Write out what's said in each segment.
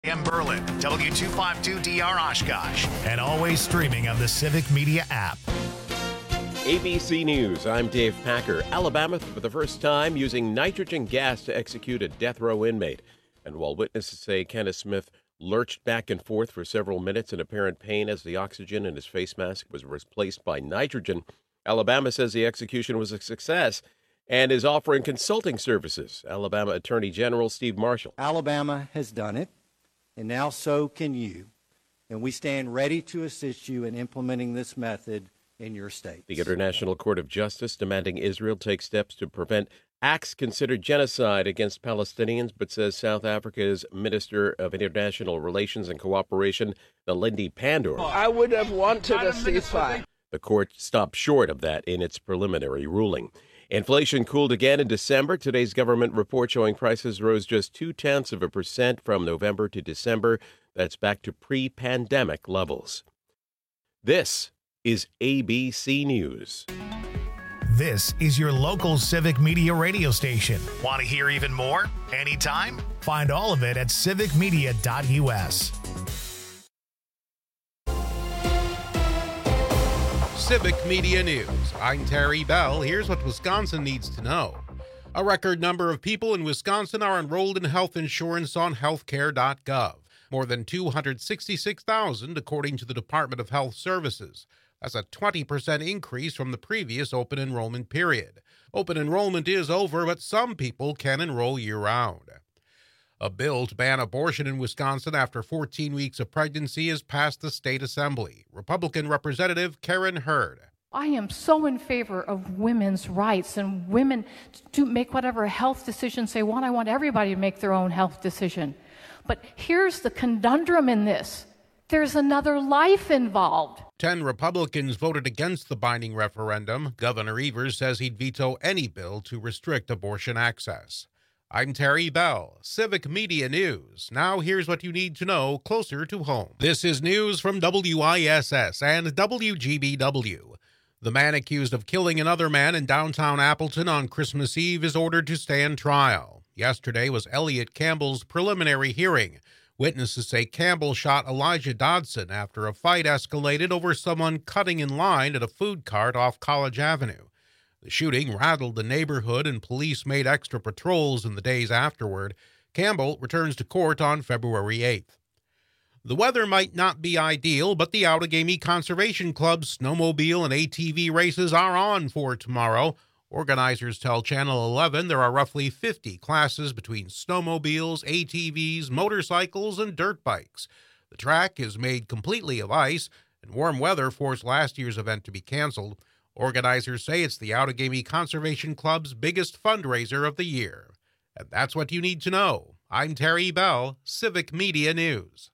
AM Berlin, W252DR Oshkosh, and always streaming on the Civic Media app. ABC News, I'm Dave Packer. Alabama, for the first time, using nitrogen gas to execute a death row inmate. And while witnesses say Kenneth Smith lurched back and forth for several minutes in apparent pain as the oxygen in his face mask was replaced by nitrogen, Alabama says the execution was a success and is offering consulting services. Alabama Attorney General Steve Marshall. Alabama has done it, and now so can you. And we stand ready to assist you in implementing this method in your state. The International Court of Justice demanding Israel take steps to prevent acts considered genocide against Palestinians, but says South Africa's Minister of International Relations and Cooperation, Nalindi Pandor. I would have wanted a ceasefire. The court stopped short of that in its preliminary ruling. Inflation cooled again in December. Today's government report showing prices rose just 0.2% from November to December. That's back to pre-pandemic levels. This is ABC News. This is your local Civic Media radio station. Want to hear even more? Anytime? Find all of it at civicmedia.us. Civic Media News. I'm Terry Bell. Here's what Wisconsin needs to know. A record number of people in Wisconsin are enrolled in health insurance on healthcare.gov. More than 266,000, according to the Department of Health Services. That's a 20% increase from the previous open enrollment period. Open enrollment is over, but some people can enroll year-round. A bill to ban abortion in Wisconsin after 14 weeks of pregnancy has passed the state assembly. Republican Representative Karen Hurd. I am so in favor of women's rights and women to make whatever health decisions they want. I want everybody to make their own health decision. But here's the conundrum in this. There's another life involved. 10 Republicans voted against the binding referendum. Governor Evers says he'd veto any bill to restrict abortion access. I'm Terry Bell, Civic Media News. Now here's what you need to know closer to home. This is news from WISS and WGBW. The man accused of killing another man in downtown Appleton on Christmas Eve is ordered to stand trial. Yesterday was Elliot Campbell's preliminary hearing. Witnesses say Campbell shot Elijah Dodson after a fight escalated over someone cutting in line at a food cart off College Avenue. The shooting rattled the neighborhood and police made extra patrols in the days afterward. Campbell returns to court on February 8th. The weather might not be ideal, but the Outagamie Conservation Club's snowmobile and ATV races are on for tomorrow. Organizers tell Channel 11 there are roughly 50 classes between snowmobiles, ATVs, motorcycles, and dirt bikes. The track is made completely of ice, and warm weather forced last year's event to be canceled. Organizers say it's the Outagamie Conservation Club's biggest fundraiser of the year. And that's what you need to know. I'm Terry Bell, Civic Media News.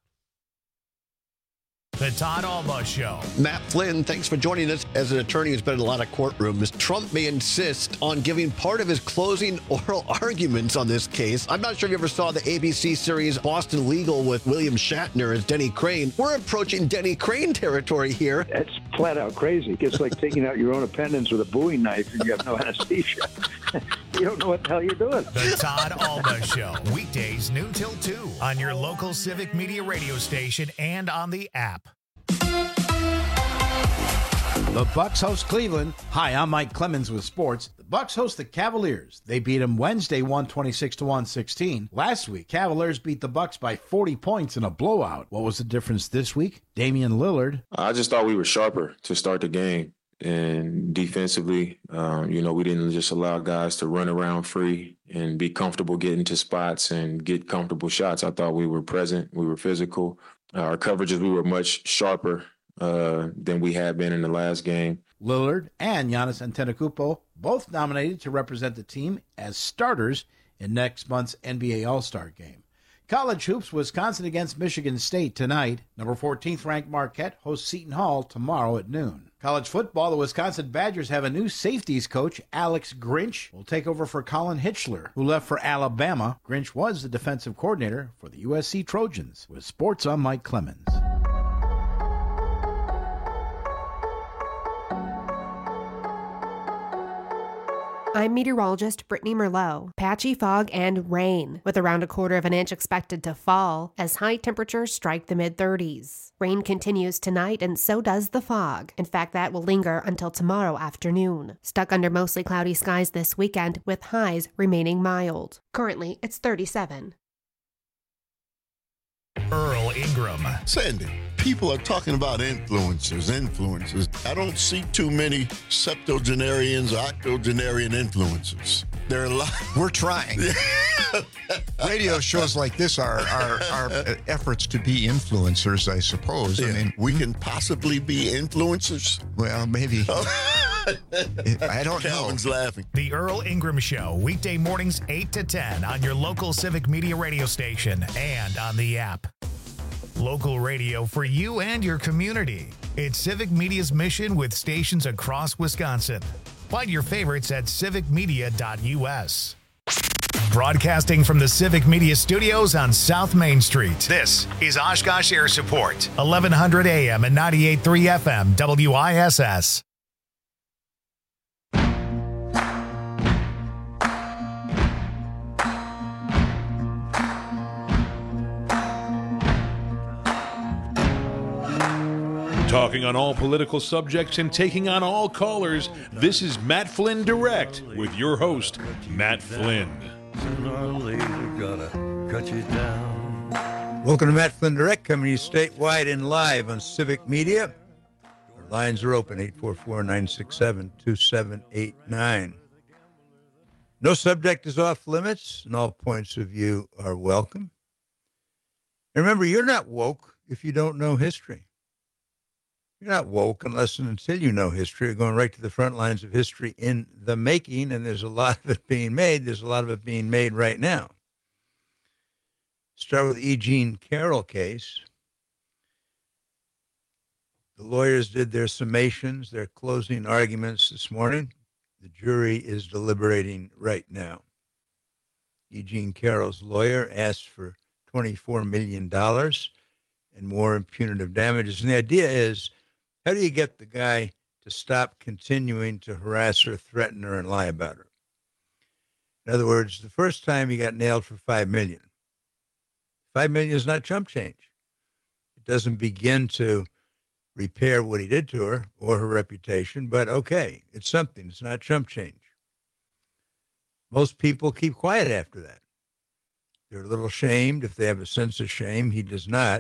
The Todd Alba Show. Matt Flynn, thanks for joining us. As an attorney who's been in a lot of courtrooms, Trump may insist on giving part of his closing oral arguments on this case. I'm not sure if you ever saw the ABC series Boston Legal with William Shatner as Denny Crane. We're approaching Denny Crane territory here. That's flat out crazy. It's like taking out your own appendix with a Bowie knife and you have no anesthesia. You don't know what the hell you're doing. The Todd Alba Show. Weekdays noon till 2 on your local Civic Media radio station and on the app. The Bucks host Cleveland. Hi, I'm Mike Clemens with sports. The Bucks host the Cavaliers. They beat them Wednesday 126-116. Last week, Cavaliers beat the Bucks by 40 points in a blowout. What was the difference this week? Damian Lillard. I just thought we were sharper to start the game. And defensively, we didn't just allow guys to run around free and be comfortable getting to spots and get comfortable shots. I thought we were present. We were physical. Our coverages, we were much sharper than we had been in the last game. Lillard and Giannis Antetokounmpo both nominated to represent the team as starters in next month's NBA All-Star Game. College hoops, Wisconsin against Michigan State tonight. Number 14th ranked Marquette hosts Seton Hall tomorrow at noon. College football, the Wisconsin Badgers have a new safeties coach. Alex Grinch will take over for Colin Hitchler, who left for Alabama. Grinch was the defensive coordinator for the USC Trojans. With sports, I'm Mike Clemens. I'm meteorologist Brittany Merlot. Patchy fog and rain, with around 1/4 of an inch expected to fall as high temperatures strike the mid-30s. Rain continues tonight, and so does the fog. In fact, that will linger until tomorrow afternoon. Stuck under mostly cloudy skies this weekend, with highs remaining mild. Currently, it's 37. Earl Ingram. Sandy, people are talking about influencers. I don't see too many septuagenarians or octogenarian influencers. There are a lot. We're trying. Radio shows like this are efforts to be influencers, I suppose. Yeah. I mean, we can possibly be influencers. Well, maybe. I don't know. Calvin's laughing. The Earl Ingram Show, weekday mornings 8 to 10 on your local Civic Media radio station and on the app. Local radio for you and your community. It's Civic Media's mission with stations across Wisconsin. Find your favorites at civicmedia.us. Broadcasting from the Civic Media Studios on South Main Street. This is Oshkosh Air Support, 1100 AM and 98.3 FM WISS. Talking on all political subjects and taking on all callers, this is Matt Flynn Direct with your host, Matt Flynn. Sooner or later, gotta cut you down. Welcome to Matt Flynn Direct, coming to you statewide and live on Civic Media. Our lines are open, 844-967-2789. No subject is off limits, and all points of view are welcome. And remember, you're not woke if you don't know history. You're not woke unless and until you know history. You're going right to the front lines of history in the making, and there's a lot of it being made. There's a lot of it being made right now. Start with the E. Jean Carroll case. The lawyers did their summations, their closing arguments this morning. The jury is deliberating right now. E. Jean Carroll's lawyer asked for $24 million and more in punitive damages. And the idea is, how do you get the guy to stop continuing to harass her, threaten her, and lie about her? In other words, the first time he got nailed for $5 million. $5 million is not chump change. It doesn't begin to repair what he did to her or her reputation, but okay, it's something. It's not chump change. Most people keep quiet after that. They're a little shamed if they have a sense of shame. He does not.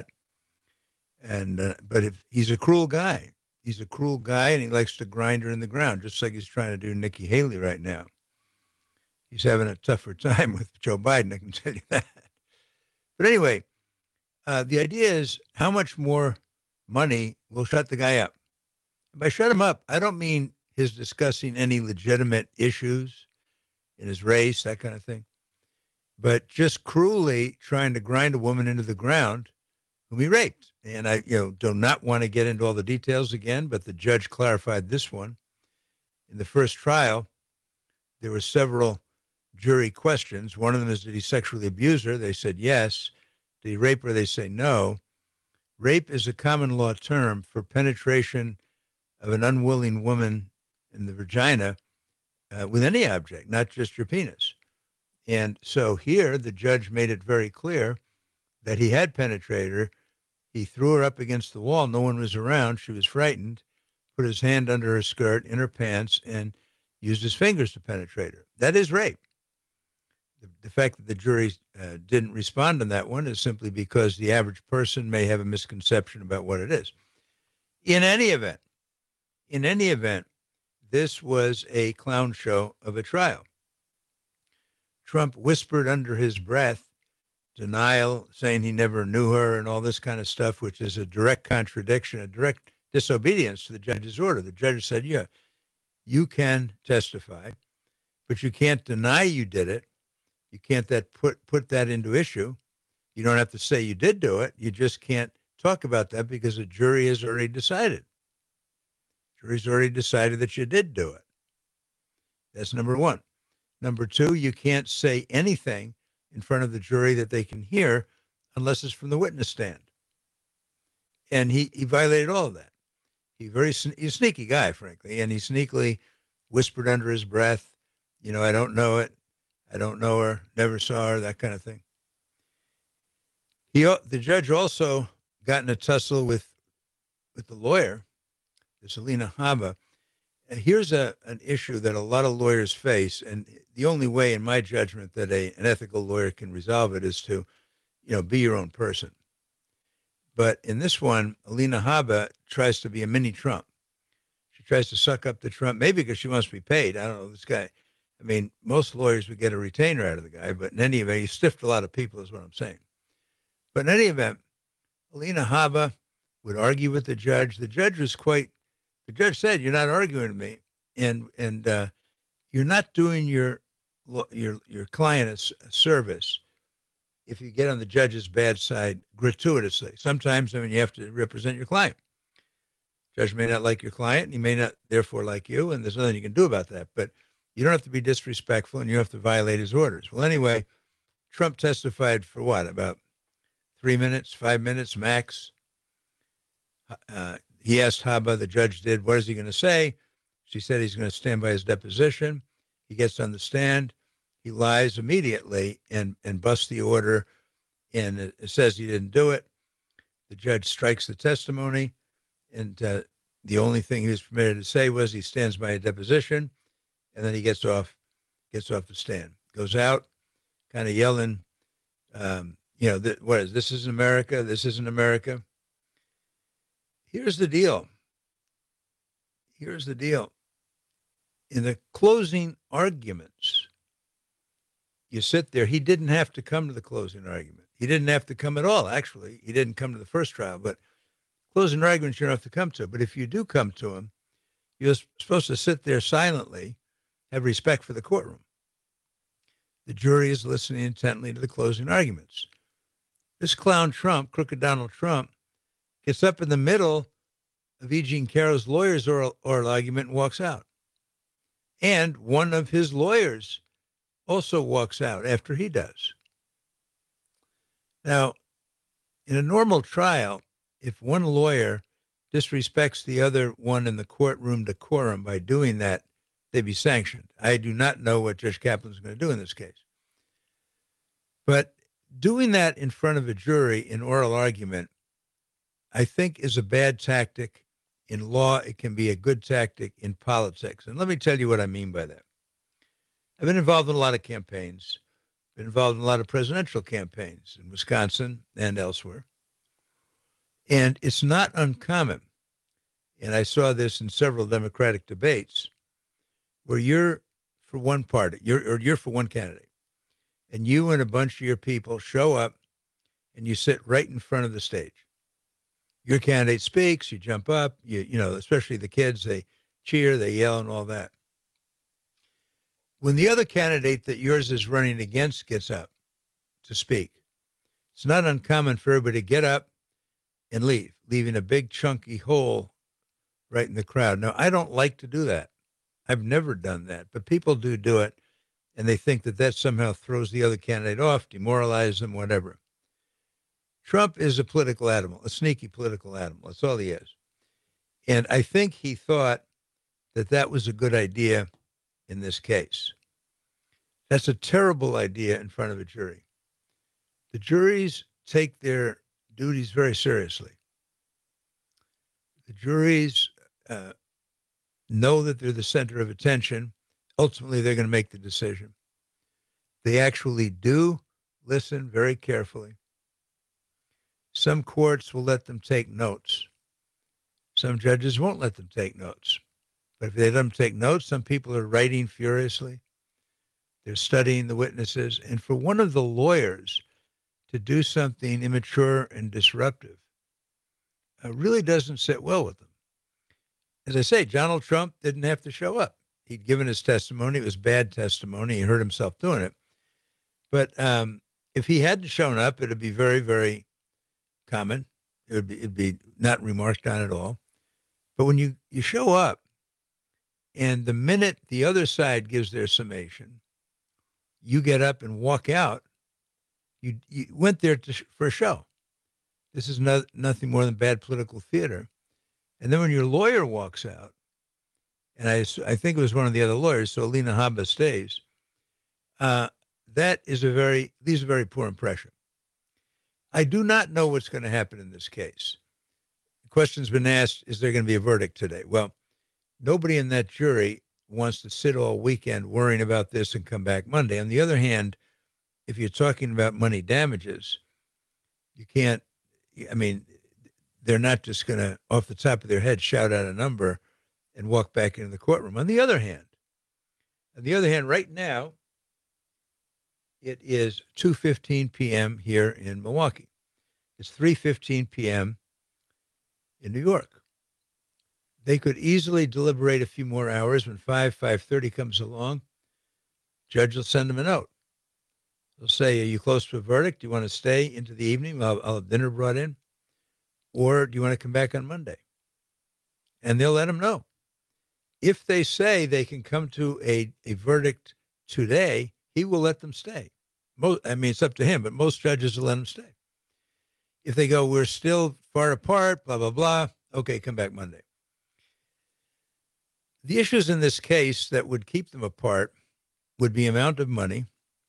But if he's a cruel guy. He's a cruel guy, and he likes to grind her in the ground, just like he's trying to do Nikki Haley right now. He's having a tougher time with Joe Biden, I can tell you that. But anyway, the idea is how much more money will shut the guy up. By shut him up, I don't mean his discussing any legitimate issues in his race, that kind of thing, but just cruelly trying to grind a woman into the ground whom he raped. And I, do not want to get into all the details again, but the judge clarified this one. In the first trial, there were several jury questions. One of them is, did he sexually abuse her? They said yes. Did he rape her? They say no. Rape is a common law term for penetration of an unwilling woman in the vagina with any object, not just your penis. And so here, the judge made it very clear that he had penetrated her. He threw her up against the wall. No one was around. She was frightened, put his hand under her skirt, in her pants, and used his fingers to penetrate her. That is rape. The fact that the jury didn't respond on that one is simply because the average person may have a misconception about what it is. In any event, this was a clown show of a trial. Trump whispered under his breath denial, saying he never knew her and all this kind of stuff, which is a direct contradiction, a direct disobedience to the judge's order. The judge said, yeah, you can testify, but you can't deny you did it. You can't put that into issue. You don't have to say you did do it. You just can't talk about that because the jury has already decided. Jury's already decided that you did do it. That's number one. Number two, you can't say anything in front of the jury that they can hear unless it's from the witness stand. And he violated all of that. He's a sneaky guy, frankly, and he sneakily whispered under his breath I don't know it. I don't know her, never saw her, that kind of thing. The judge also got in a tussle with the lawyer, this Alina Habba. And here's an issue that a lot of lawyers face, and the only way, in my judgment, that an ethical lawyer can resolve it is to, be your own person. But in this one, Alina Habba tries to be a mini Trump. She tries to suck up to Trump, maybe because she wants to be paid. I don't know, this guy. I mean, most lawyers would get a retainer out of the guy, but in any event, he stiffed a lot of people, is what I'm saying. But in any event, Alina Habba would argue with the judge. The judge said, "You're not arguing with me, and you're not doing your client a service if you get on the judge's bad side gratuitously. Sometimes, you have to represent your client. The judge may not like your client, and he may not therefore like you, and there's nothing you can do about that. But you don't have to be disrespectful, and you have to violate his orders." Well, anyway, Trump testified for what, about 3 minutes, 5 minutes max. He asked Habba, the judge did, what is he going to say? She said he's going to stand by his deposition. He gets on the stand. He lies immediately and busts the order, and it says he didn't do it. The judge strikes the testimony, and the only thing he was permitted to say was he stands by a deposition, and then he gets off the stand, goes out, kind of yelling, what is this? Isn't America? This isn't America. Here's the deal. In the closing arguments, you sit there. He didn't have to come to the closing argument. He didn't have to come at all, actually. He didn't come to the first trial, but closing arguments you don't have to come to. But if you do come to him, you're supposed to sit there silently, have respect for the courtroom. The jury is listening intently to the closing arguments. This clown Trump, crooked Donald Trump, gets up in the middle of E. Jean Carroll's lawyer's oral argument and walks out. And one of his lawyers also walks out after he does. Now, in a normal trial, if one lawyer disrespects the other one in the courtroom decorum by doing that, they'd be sanctioned. I do not know what Judge Kaplan's going to do in this case. But doing that in front of a jury in oral argument, I think, is a bad tactic. In law, it can be a good tactic in politics. And let me tell you what I mean by that. I've been involved in a lot of campaigns, been involved in a lot of presidential campaigns in Wisconsin and elsewhere. And it's not uncommon, and I saw this in several Democratic debates, where you're for one party, you're for one candidate, and you and a bunch of your people show up and you sit right in front of the stage. Your candidate speaks, you jump up, especially the kids, they cheer, they yell and all that. When the other candidate that yours is running against gets up to speak, it's not uncommon for everybody to get up and leave, leaving a big chunky hole right in the crowd. Now, I don't like to do that. I've never done that, but people do it, and they think that somehow throws the other candidate off, demoralizes them, whatever. Trump is a political animal, a sneaky political animal. That's all he is. And I think he thought that was a good idea in this case. That's a terrible idea in front of a jury. The juries take their duties very seriously. The juries know that they're the center of attention. Ultimately, they're going to make the decision. They actually do listen very carefully. Some courts will let them take notes. Some judges won't let them take notes. But if they let them take notes, some people are writing furiously. They're studying the witnesses. And for one of the lawyers to do something immature and disruptive really doesn't sit well with them. As I say, Donald Trump didn't have to show up. He'd given his testimony. It was bad testimony. He hurt himself doing it. But if he hadn't shown up, it would be very, very common. It'd be not remarked on at all. But when you show up, and the minute the other side gives their summation, you get up and walk out. You went there for a show. This is nothing more than bad political theater. And then when your lawyer walks out and I think it was one of the other lawyers, so Alina Habba stays. That is these are very poor impression. I do not know what's going to happen in this case. The question's been asked, is there going to be a verdict today? Well, nobody in that jury wants to sit all weekend worrying about this and come back Monday. On the other hand, if you're talking about money damages, you can't, I mean, they're not just going to, off the top of their head, shout out a number and walk back into the courtroom. On the other hand, right now, it is 2:15 p.m. here in Milwaukee. It's 3:15 p.m. in New York. They could easily deliberate a few more hours. When 5:30 comes along, judge will send them a note. They'll say, are you close to a verdict? Do you want to stay into the evening? I'll have dinner brought in. Or do you want to come back on Monday? And they'll let them know. If they say they can come to a verdict today, he will let them stay. It's up to him, but most judges will let them stay. If they go, we're still far apart, blah, blah, blah, okay, come back Monday. The issues in this case that would keep them apart would be amount of money.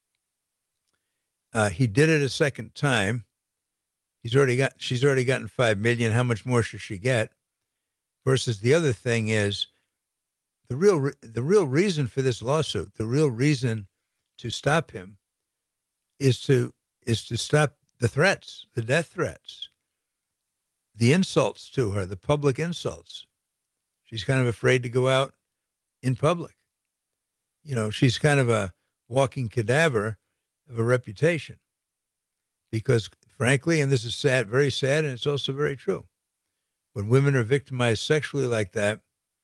He did it a second time. She's already gotten $5 million. How much more should she get? Versus the other thing is the real reason for this lawsuit, the real reason to stop him is to stop the threats, the death threats, the insults to her, the public insults. She's kind of afraid to go out in public. You know, she's kind of a walking cadaver of a reputation because, frankly, and this is sad, very sad, and it's also very true. When women are victimized sexually like that,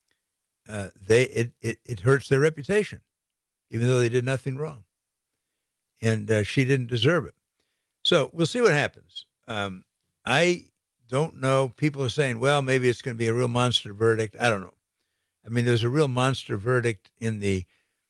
it hurts their reputation, even though they did nothing wrong. And she didn't deserve it. So we'll see what happens. I don't know. People are saying, well, maybe it's going to be a real monster verdict. I don't know. I mean, there's a real monster verdict in the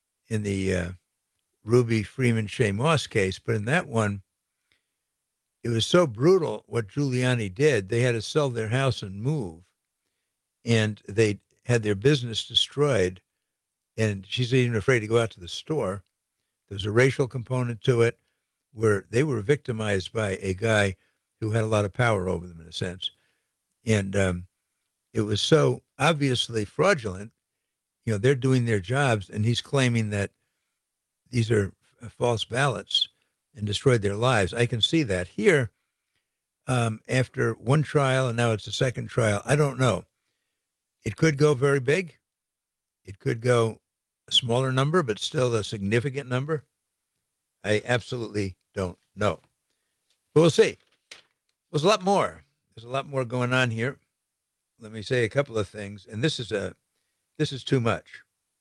Ruby Freeman Shea Moss case, but in that one, it was so brutal what Giuliani did. They had to sell their house and move, and they had their business destroyed, and she's even afraid to go out to the store. There's a racial component to it where they were victimized by a guy who had a lot of power over them in a sense. And it was so obviously fraudulent. You know, they're doing their jobs, and he's claiming that these are false ballots and destroyed their lives. I can see that here after one trial, and now it's a second trial. I don't know. It could go very big. It could go a smaller number, but still a significant number. I absolutely don't know. But we'll see. There's a lot more. There's a lot more going on here. Let me say a couple of things, and this is too much.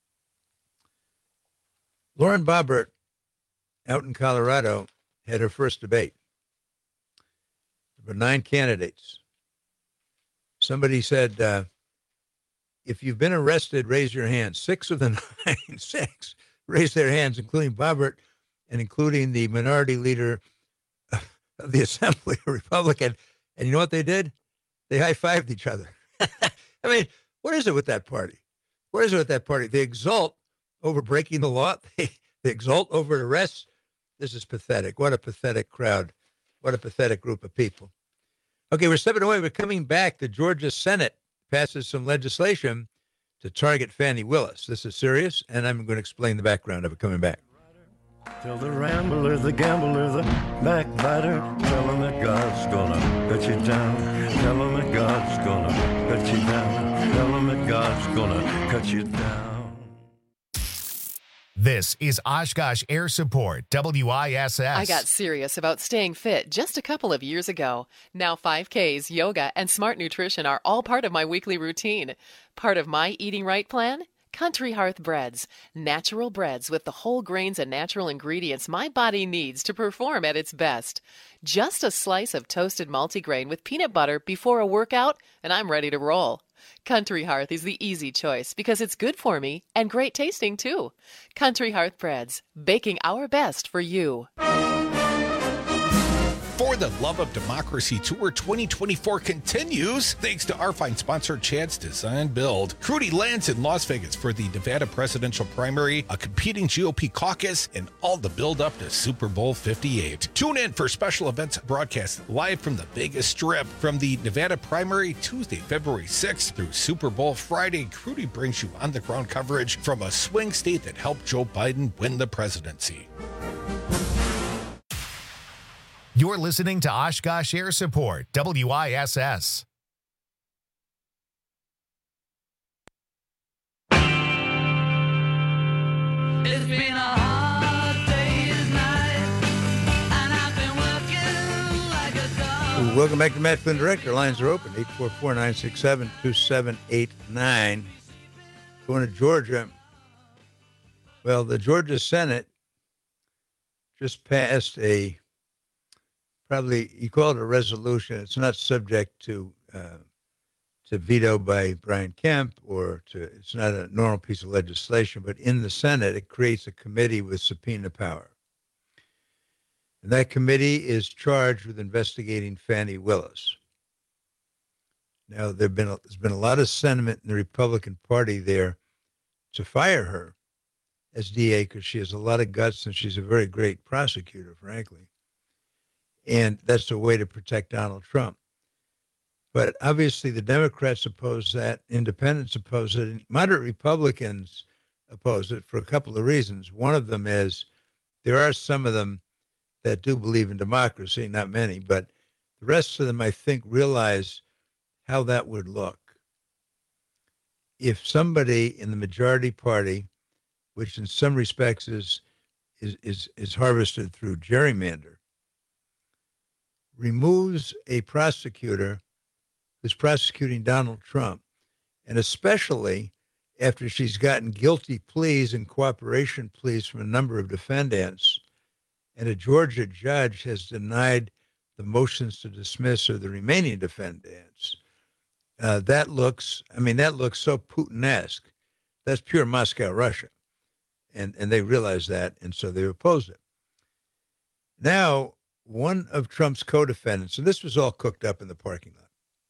Lauren Boebert, out in Colorado, had her first debate. There were 9 candidates. Somebody said, if you've been arrested, raise your hand. 6 of the 9, 6 raised their hands, including Boebert and including the minority leader of the Assembly, a Republican. And you know what they did? They high-fived each other. I mean, what is it with that party? What is it with that party? They exult over breaking the law. They exult over arrests. This is pathetic. What a pathetic crowd. What a pathetic group of people. Okay, we're stepping away. We're coming back. The Georgia Senate passes some legislation to target Fani Willis. This is serious, and I'm going to explain the background of it coming back. Tell the rambler, the gambler, the backbiter, tell him that God's gonna cut you down. Tell him that God's gonna cut you down. Tell him that God's gonna cut you down. This is Oshkosh Air Support, WISS. I got serious about staying fit just a couple of years ago. Now 5Ks, yoga, and smart nutrition are all part of my weekly routine. Part of my eating right plan? Country Hearth Breads. Natural breads with the whole grains and natural ingredients my body needs to perform at its best. Just a slice of toasted multigrain with peanut butter before a workout, and I'm ready to roll. Country Hearth is the easy choice because it's good for me and great tasting too. Country Hearth Breads, baking our best for you. For the Love of Democracy Tour 2024 continues thanks to our fine sponsor, Chad's Design Build. Crudy lands in Las Vegas for the Nevada presidential primary, a competing GOP caucus, and all the build-up to Super Bowl 58. Tune in for special events broadcast live from the Vegas Strip from the Nevada primary Tuesday, February 6th through Super Bowl Friday. Crudy brings you on-the-ground coverage from a swing state that helped Joe Biden win the presidency. You're listening to Oshkosh Air Support, WISS. It's been a hard day's night, and I've been working like a dog. Welcome back to Matt Flynn Direct. Our lines are open, 844-967-2789. Going to Georgia. Well, the Georgia Senate just passed probably you call it a resolution. It's not subject to veto by Brian Kemp it's not a normal piece of legislation, but in the Senate, it creates a committee with subpoena power. And that committee is charged with investigating Fani Willis. Now, there's been a lot of sentiment in the Republican Party there to fire her as DA because she has a lot of guts and she's a very great prosecutor, frankly. And that's a way to protect Donald Trump. But obviously the Democrats oppose that, independents oppose it, and moderate Republicans oppose it for a couple of reasons. One of them is there are some of them that do believe in democracy, not many, but the rest of them, I think, realize how that would look. If somebody in the majority party, which in some respects is harvested through gerrymander, removes a prosecutor who's prosecuting Donald Trump, and especially after she's gotten guilty pleas and cooperation pleas from a number of defendants, and a Georgia judge has denied the motions to dismiss or the remaining defendants, that looks so Putin-esque. That's pure Moscow, Russia. And they realize that, and so they opposed it. Now, one of Trump's co-defendants, and this was all cooked up in the parking lot.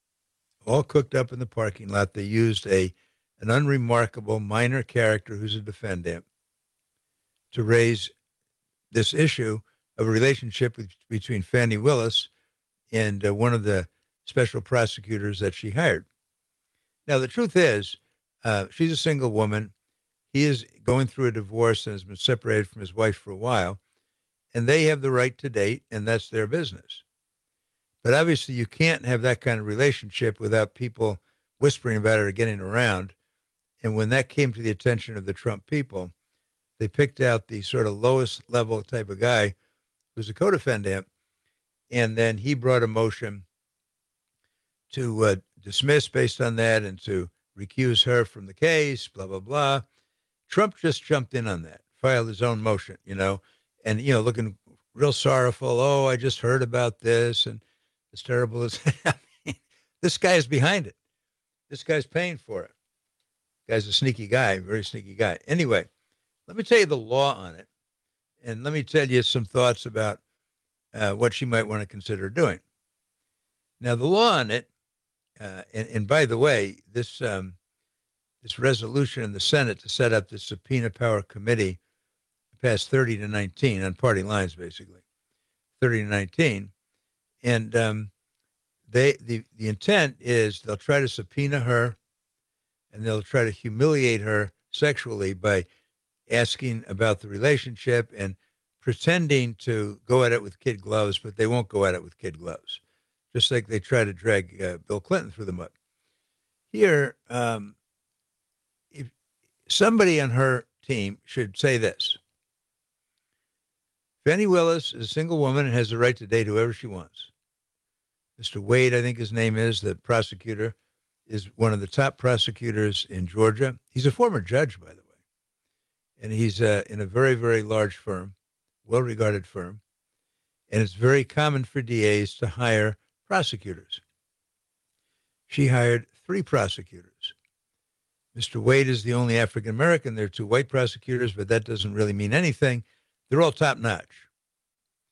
They used an unremarkable minor character who's a defendant to raise this issue of a relationship between Fani Willis and one of the special prosecutors that she hired. Now, the truth is, she's a single woman. He is going through a divorce and has been separated from his wife for a while. And they have the right to date, and that's their business. But obviously, you can't have that kind of relationship without people whispering about it or getting around. And when that came to the attention of the Trump people, they picked out the sort of lowest level type of guy who's a co-defendant. And then he brought a motion to dismiss based on that and to recuse her from the case, blah, blah, blah. Trump just jumped in on that, filed his own motion, and, looking real sorrowful. Oh, I just heard about this and it's terrible. This guy is behind it. This guy's paying for it. Guy's a sneaky guy, very sneaky guy. Anyway, let me tell you the law on it. And let me tell you some thoughts about what she might want to consider doing. Now, the law on it, and by the way, this resolution in the Senate to set up the subpoena power committee passed 30-19 on party lines, basically, 30-19. And the intent is they'll try to subpoena her and they'll try to humiliate her sexually by asking about the relationship and pretending to go at it with kid gloves, but they won't go at it with kid gloves, just like they try to drag Bill Clinton through the mud. Here, if somebody on her team should say this: Fani Willis is a single woman and has the right to date whoever she wants. Mr. Wade, I think his name is, the prosecutor, is one of the top prosecutors in Georgia. He's a former judge, by the way. And he's in a very, very large firm, well-regarded firm. And it's very common for DAs to hire prosecutors. She hired 3 prosecutors. Mr. Wade is the only African-American. There are 2 white prosecutors, but that doesn't really mean anything. They're all top-notch.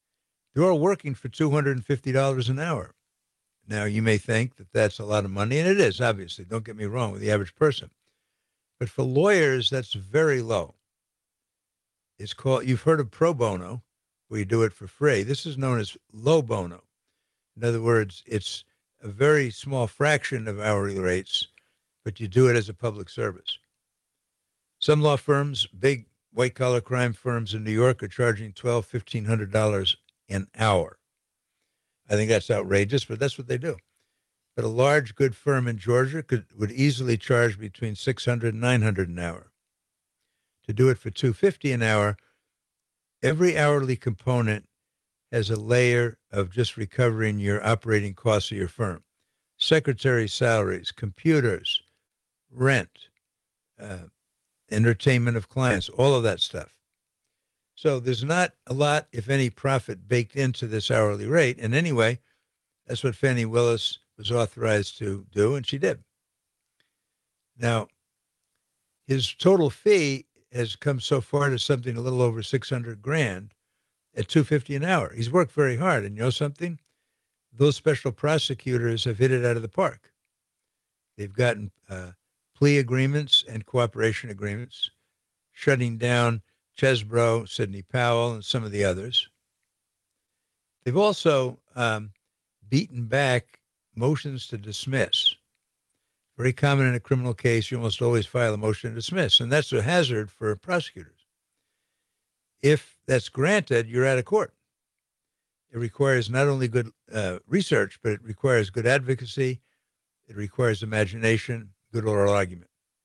They're all working for $250 an hour. Now, you may think that that's a lot of money, and it is, obviously. Don't get me wrong with the average person. But for lawyers, that's very low. It's called, you've heard of pro bono, where you do it for free. This is known as low bono. In other words, it's a very small fraction of hourly rates, but you do it as a public service. Some law firms, big white-collar crime firms in New York, are charging $1,200, $1,500 an hour. I think that's outrageous, but that's what they do. But a large, good firm in Georgia would easily charge between $600 and $900 an hour. To do it for $250 an hour, every hourly component has a layer of just recovering your operating costs of your firm. Secretary salaries, computers, rent, entertainment of clients, all of that stuff. So there's not a lot, if any, profit baked into this hourly rate. And anyway, that's what Fannie Willis was authorized to do, and she did. Now, his total fee has come so far to something a little over $600,000 at $250 an hour. He's worked very hard, and you know something? Those special prosecutors have hit it out of the park. They've gotten plea agreements and cooperation agreements, shutting down Chesbrough, Sidney Powell, and some of the others. They've also beaten back motions to dismiss. Very common in a criminal case, you almost always file a motion to dismiss, and that's a hazard for prosecutors. If that's granted, you're out of court. It requires not only good research, but it requires good advocacy. It requires imagination, good oral argument.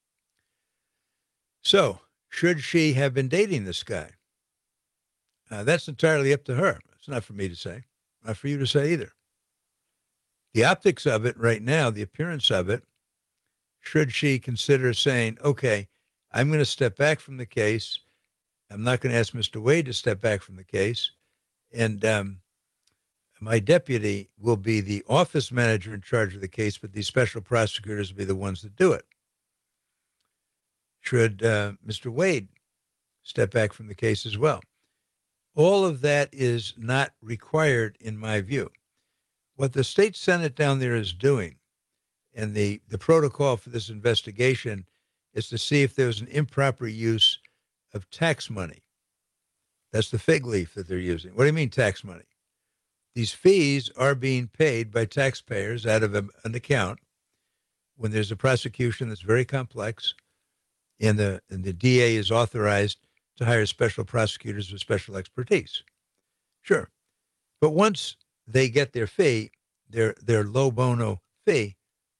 So, should she have been dating this guy? That's entirely up to her. It's not for me to say, not for you to say either. The optics of it right now, the appearance of it, should she consider saying, okay, I'm going to step back from the case. I'm not going to ask Mr. Wade to step back from the case. And my deputy will be the office manager in charge of the case, but these special prosecutors will be the ones that do it. Should Mr. Wade step back from the case as well? All of that is not required in my view. What the state Senate down there is doing, and the protocol for this investigation, is to see if there was an improper use of tax money. That's the fig leaf that they're using. What do you mean tax money? These fees are being paid by taxpayers out of an account when there's a prosecution that's very complex, and the DA is authorized to hire special prosecutors with special expertise. Sure. But once they get their fee, their low bono fee,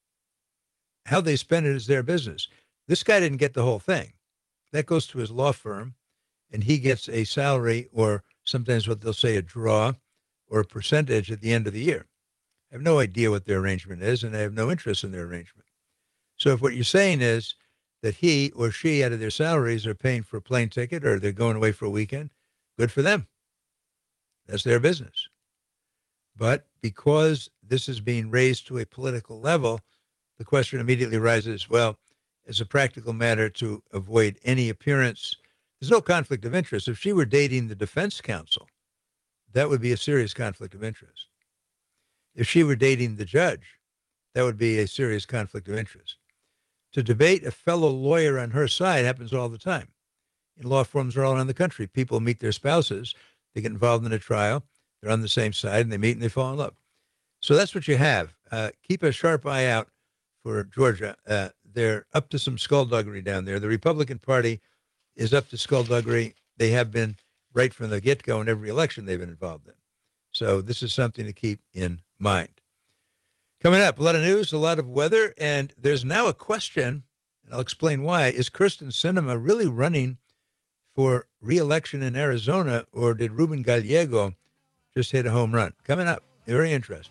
how they spend it is their business. This guy didn't get the whole thing. That goes to his law firm, and he gets a salary, or sometimes what they'll say a draw or a percentage at the end of the year. I have no idea what their arrangement is, and I have no interest in their arrangement. So if what you're saying is that he or she out of their salaries are paying for a plane ticket, or they're going away for a weekend, good for them. That's their business. But because this is being raised to a political level, the question immediately arises, well, as a practical matter, to avoid any appearance, there's no conflict of interest. If she were dating the defense counsel, that would be a serious conflict of interest. If she were dating the judge, that would be a serious conflict of interest. To debate a fellow lawyer on her side happens all the time. In law firms all around the country, people meet their spouses, they get involved in a trial, they're on the same side, and they meet and they fall in love. So that's what you have. Keep a sharp eye out for Georgia. They're up to some skullduggery down there. The Republican Party is up to skullduggery. They have been right from the get-go in every election they've been involved in. So this is something to keep in mind. Coming up, a lot of news, a lot of weather, and there's now a question, and I'll explain why. Is Kyrsten Sinema really running for re-election in Arizona, or did Ruben Gallego just hit a home run? Coming up, very interesting.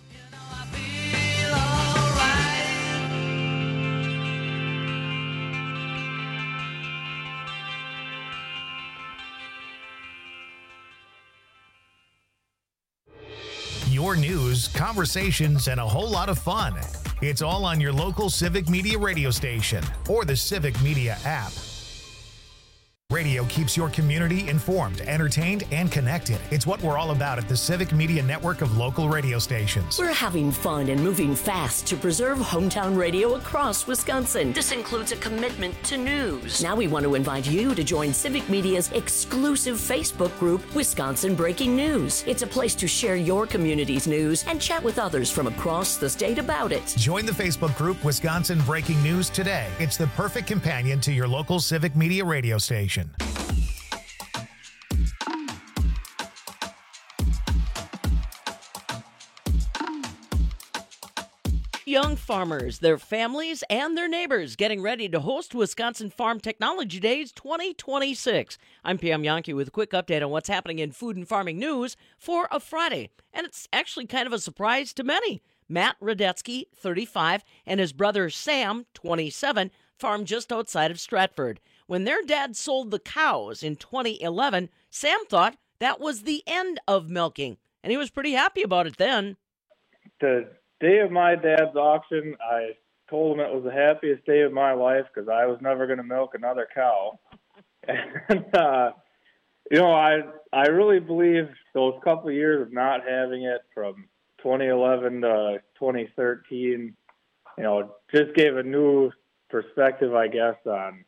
Your news, conversations, and a whole lot of fun. It's all on your local Civic Media radio station or the Civic Media app. Radio keeps your community informed, entertained, and connected. It's what we're all about at the Civic Media Network of local radio stations. We're having fun and moving fast to preserve hometown radio across Wisconsin. This includes a commitment to news. Now we want to invite you to join Civic Media's exclusive Facebook group, Wisconsin Breaking News. It's a place to share your community's news and chat with others from across the state about it. Join the Facebook group Wisconsin Breaking News today. It's the perfect companion to your local Civic Media radio station. Young farmers, their families, and their neighbors getting ready to host Wisconsin Farm Technology Days 2026. I'm Pam Yankee with a quick update on what's happening in food and farming news for a Friday. And it's actually kind of a surprise to many. Matt Radetzky, 35, and his brother Sam, 27, farm just outside of Stratford. When their dad sold the cows in 2011, Sam thought that was the end of milking, and he was pretty happy about it then. The day of my dad's auction, I told him it was the happiest day of my life because I was never going to milk another cow. And, I really believe those couple of years of not having it from 2011 to 2013, just gave a new perspective, I guess, on,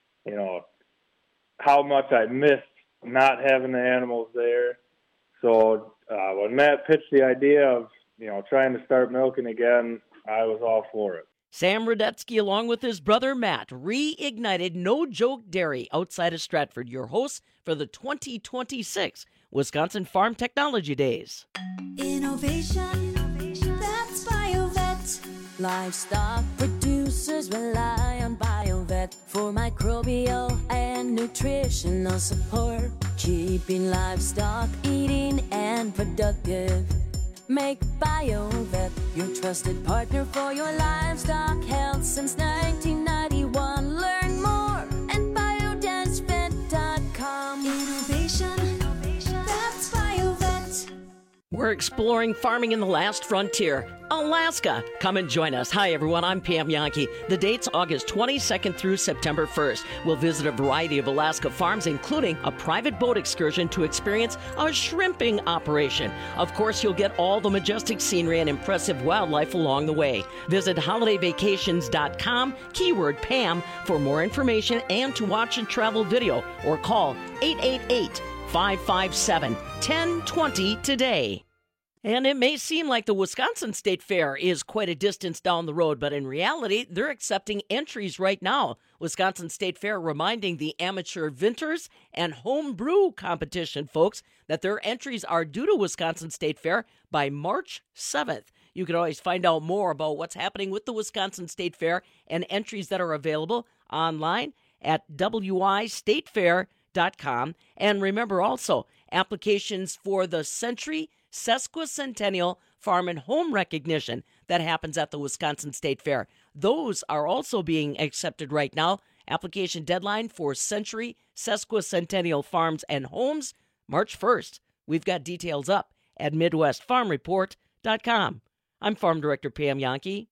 how much I missed not having the animals there. So when Matt pitched the idea of, trying to start milking again, I was all for it. Sam Radetzky, along with his brother Matt, reignited No Joke Dairy outside of Stratford, your hosts for the 2026 Wisconsin Farm Technology Days. Innovation, that's BioVet. Livestock producers rely on BioVet for microbial and nutritional support, keeping livestock eating and productive. Make BioVet your trusted partner for your livestock health since 1991. Learn more at biodensvet.com. Innovation, that's BioVet. We're exploring farming in the last frontier, Alaska. Come and join us. Hi, everyone. I'm Pam Yankee. The date's August 22nd through September 1st. We'll visit a variety of Alaska farms, including a private boat excursion to experience a shrimping operation. Of course, you'll get all the majestic scenery and impressive wildlife along the way. Visit holidayvacations.com, keyword Pam, for more information and to watch a travel video, or call 888-557-1020 today. And it may seem like the Wisconsin State Fair is quite a distance down the road, but in reality, they're accepting entries right now. Wisconsin State Fair reminding the amateur vintners and home brew competition folks that their entries are due to Wisconsin State Fair by March 7th. You can always find out more about what's happening with the Wisconsin State Fair and entries that are available online at wistatefair.com. And remember also, applications for the Century Sesquicentennial Farm and Home Recognition that happens at the Wisconsin State Fair. Those are also being accepted right now. Application deadline for Century Sesquicentennial Farms and Homes, March 1st. We've got details up at MidwestFarmReport.com. I'm Farm Director Pam Yankee.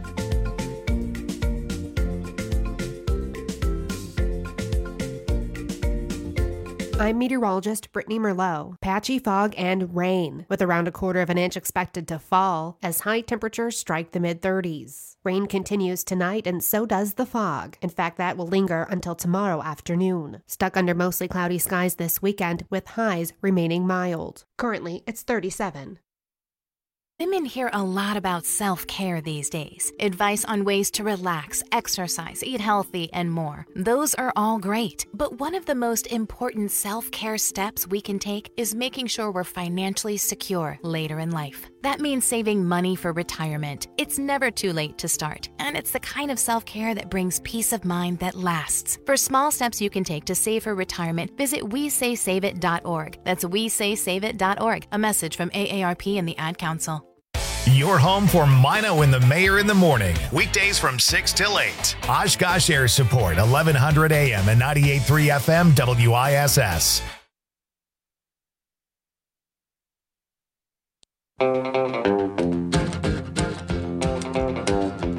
I'm meteorologist Brittany Merlot. Patchy fog and rain, with around 1/4 inch expected to fall as high temperatures strike the mid-30s. Rain continues tonight, and so does the fog. In fact, that will linger until tomorrow afternoon. Stuck under mostly cloudy skies this weekend, with highs remaining mild. Currently, it's 37. Women hear a lot about self-care these days. Advice on ways to relax, exercise, eat healthy, and more. Those are all great. But one of the most important self-care steps we can take is making sure we're financially secure later in life. That means saving money for retirement. It's never too late to start. And it's the kind of self-care that brings peace of mind that lasts. For small steps you can take to save for retirement, visit WeSaySaveIt.org. That's WeSaySaveIt.org. A message from AARP and the Ad Council. Your home for Mino and the Mayor in the morning. Weekdays from 6 till 8. Oshkosh Air Support, 1100 AM and 98.3 FM WISS.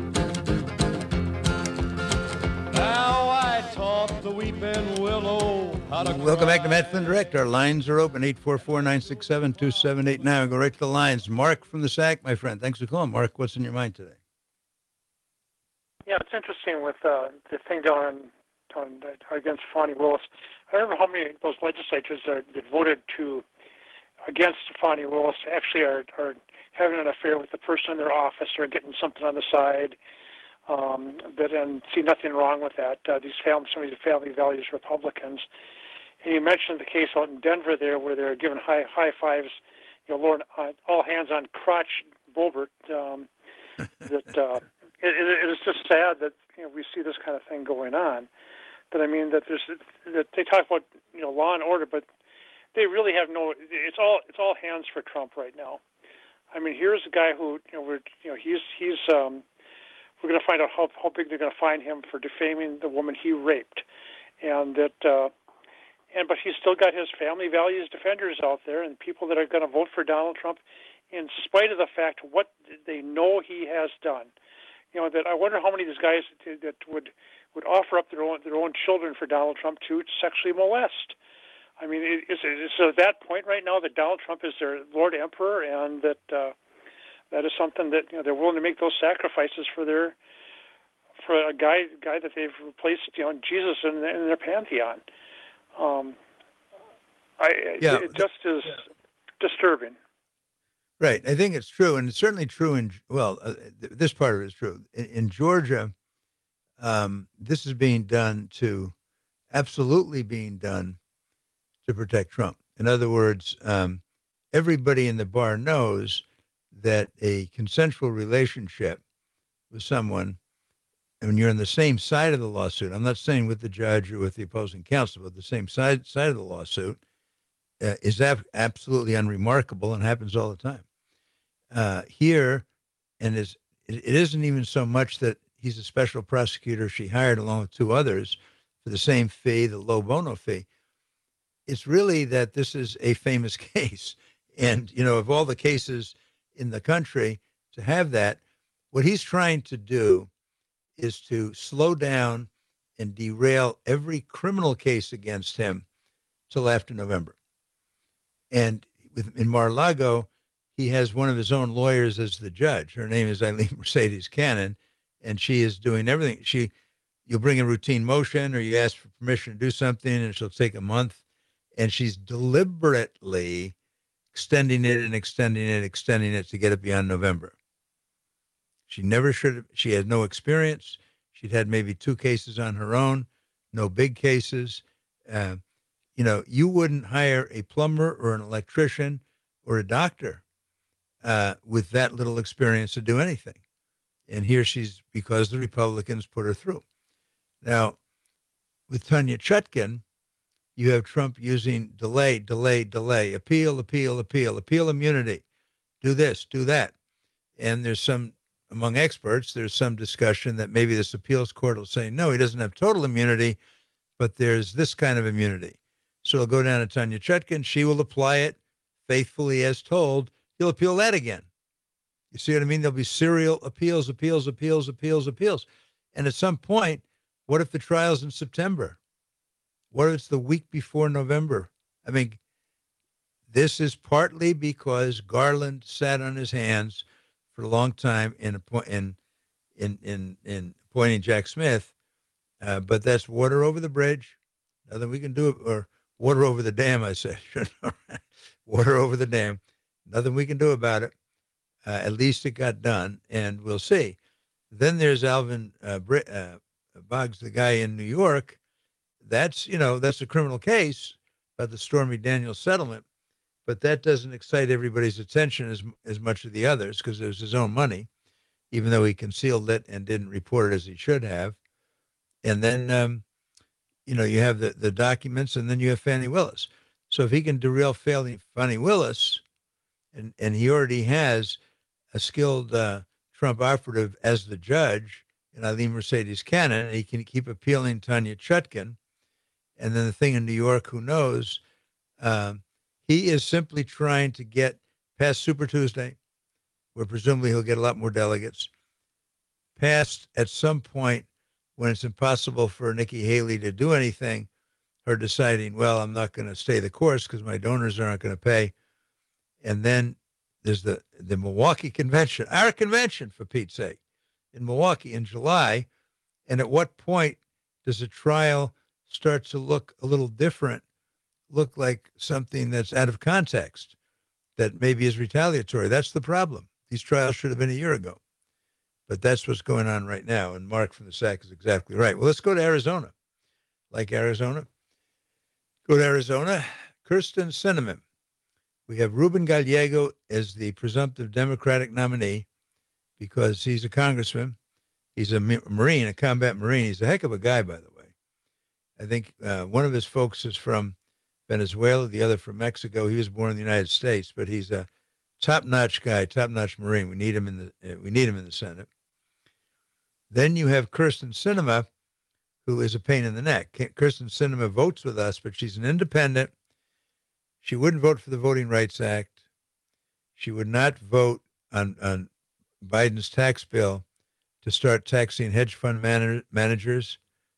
Now I taught the weeping willow Welcome back to Matt Flynn Direct. Our lines are open, 844-967-2789. Go right to the lines. Mark from the SAC, my friend. Thanks for calling. Mark, what's in your mind today? Yeah, it's interesting with the thing down against Fani Willis. I don't know how many of those legislatures that voted against Fani Willis actually are having an affair with the person in their office or getting something on the side. And see nothing wrong with that. Some of these family values Republicans. And you mentioned the case out in Denver there, where they're giving high fives, Lord, all hands on crotch, Boebert. It is just sad that we see this kind of thing going on. But I mean that they talk about law and order, but they really have no. It's all hands for Trump right now. I mean, here's a guy who he's we're going to find out how big they're going to fine him for defaming the woman he raped, but he's still got his family values defenders out there and people that are going to vote for Donald Trump, in spite of the fact what they know he has done. That I wonder how many of these guys that would offer up their own children for Donald Trump to sexually molest. I mean, it's at that point right now that Donald Trump is their Lord Emperor, and that is something that they're willing to make those sacrifices for a guy that they've replaced Jesus in their pantheon. It just is disturbing. Right. I think it's true, and it's certainly true this part of it is true. In Georgia, this is absolutely being done to protect Trump. In other words, everybody in the bar knows that a consensual relationship with someone, and when you're on the same side of the lawsuit, I'm not saying with the judge or with the opposing counsel, but the same side of the lawsuit, is absolutely unremarkable and happens all the time. Here, and it isn't even so much that he's a special prosecutor she hired along with two others for the same fee, the low bono fee. It's really that this is a famous case. And, of all the cases in the country to have that, what he's trying to do is to slow down and derail every criminal case against him till after November. And in Mar-a-Lago, he has one of his own lawyers as the judge. Her name is Eileen Mercedes Cannon, and she is doing everything. You'll bring a routine motion or you ask for permission to do something, and she'll take a month. And she's deliberately extending it to get it beyond November. She never should have. She had no experience. She'd had maybe 2 cases on her own, no big cases. You wouldn't hire a plumber or an electrician or a doctor with that little experience to do anything. And here because the Republicans put her through. Now, with Tanya Chutkan, you have Trump using delay, appeal immunity, do this, do that. And among experts, there's some discussion that maybe this appeals court will say, no, he doesn't have total immunity, but there's this kind of immunity. So it'll go down to Tanya Chutkan. She will apply it faithfully as told. He'll appeal that again. You see what I mean? There'll be serial appeals. And at some point, what if the trial's in September? What if it's the week before November? I mean, this is partly because Garland sat on his hands for a long time in appointing Jack Smith, but that's water over the bridge. Nothing we can do, or water over the dam, I said. Water over the dam. Nothing we can do about it. At least it got done, and we'll see. Then there's Alvin Boggs, the guy in New York. That's a criminal case about the Stormy Daniels settlement, but that doesn't excite everybody's attention as much as the others because it was his own money, even though he concealed it and didn't report it as he should have. And then, you have the documents, and then you have Fani Willis. So if he can derail Fani Willis, and he already has a skilled Trump operative as the judge, and Eileen Mercedes Cannon, and he can keep appealing Tanya Chutkan. And then the thing in New York, who knows? He is simply trying to get past Super Tuesday, where presumably he'll get a lot more delegates, past at some point when it's impossible for Nikki Haley to do anything, her deciding, well, I'm not going to stay the course because my donors aren't going to pay. And then there's the Milwaukee convention, our convention, for Pete's sake, in Milwaukee in July. And at what point does a trial start to look a little different, look like something that's out of context, that maybe is retaliatory? That's the problem. These trials should have been a year ago. But that's what's going on right now. And Mark from the SAC is exactly right. Well, let's go to Arizona. Like Arizona? Go to Arizona. Kyrsten Sinema. We have Ruben Gallego as the presumptive Democratic nominee because he's a congressman. He's a Marine, a combat Marine. He's a heck of a guy, by the way. I think one of his folks is from Venezuela, the other from Mexico. He was born in the United States, but he's a top-notch guy, top-notch Marine. We need him in the Senate. Then you have Kyrsten Sinema, who is a pain in the neck. Kyrsten Sinema votes with us, but she's an independent. She wouldn't vote for the Voting Rights Act. She would not vote on Biden's tax bill to start taxing hedge fund managers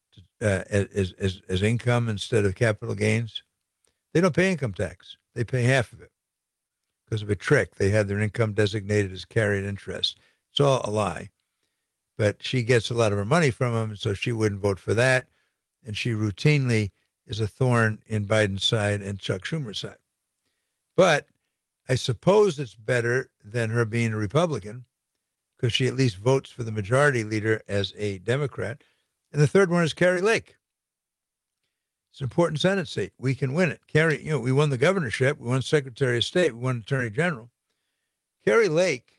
as income instead of capital gains. They don't pay income tax. They pay half of it because of a trick. They had their income designated as carried interest. It's all a lie. But she gets a lot of her money from them, so she wouldn't vote for that. And she routinely is a thorn in Biden's side and Chuck Schumer's side. But I suppose it's better than her being a Republican because she at least votes for the majority leader as a Democrat. And the third one is Kari Lake. It's an important Senate seat. We can win it. Kari, we won the governorship. We won Secretary of State. We won Attorney General. Kari Lake,